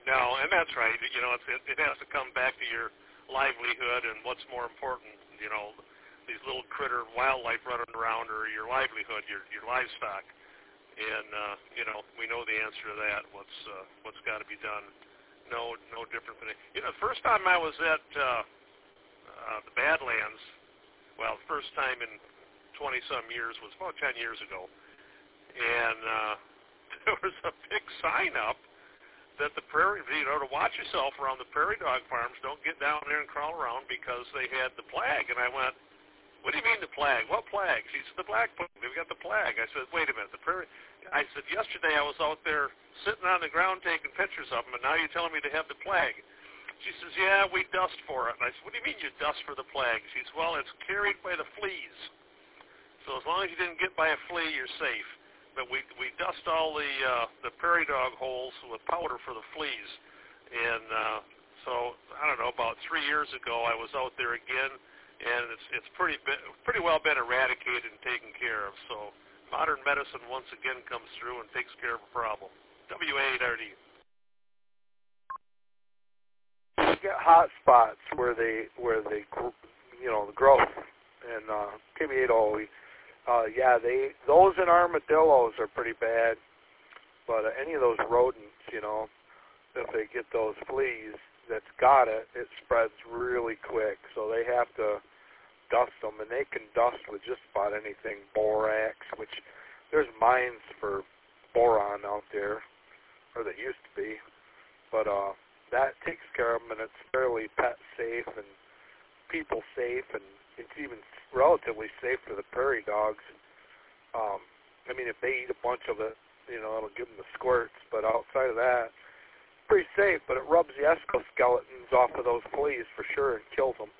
No, and that's right. You know, it has to come back to your livelihood and what's more important, you know, these little critter wildlife running around or your livelihood, your livestock. And, you know, we know the answer to that, what's got to be done. No different than, you know, the first time I was at the Badlands, well, the first time in 20-some years was about 10 years ago. And there was a big sign up that the prairie, you know, to watch yourself around the prairie dog farms, don't get down there and crawl around because they had the plague. And I went, what do you mean the plague? What plague? She said, the black plague. We've got the plague. I said, wait a minute, the prairie. I said, yesterday I was out there sitting on the ground taking pictures of them, and now you're telling me they have the plague. She says, yeah, we dust for it. And I said, what do you mean you dust for the plague? She says, well, it's carried by the fleas. So as long as you didn't get by a flea, you're safe. But we dust all the prairie dog holes with powder for the fleas. And so, I don't know, about 3 years ago I was out there again, and it's pretty well been eradicated and taken care of. So modern medicine once again comes through and takes care of a problem. WA8RD. You get hot spots where they you know, the growth, and KB8O. Yeah, those in armadillos are pretty bad, but any of those rodents, you know, if they get those fleas that's got it, it spreads really quick. So they have to dust them, and they can dust with just about anything. Borax, which there's mines for boron out there, or there used to be, but that takes care of them, and it's fairly pet safe and people safe, and it's even relatively safe for the prairie dogs. I mean, if they eat a bunch of it, you know, it'll give them the squirts, but outside of that, pretty safe, but it rubs the exoskeletons off of those fleas for sure and kills them.